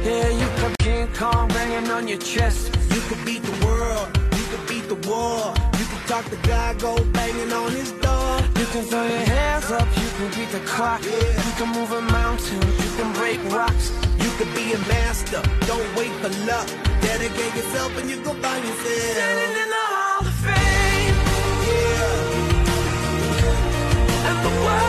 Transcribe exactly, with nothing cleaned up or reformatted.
Yeah, you could King Kong banging on your chest. You could beat the world, you could beat the war. You could talk to God, go banging on his door. You can throw your hands up, you can beat the clock. Yeah. You can move a mountain, you can break rocks. You could be a master, don't wait for luck. Dedicate yourself and you go find yourself. Standing in the Hall of Fame. Yeah. And the world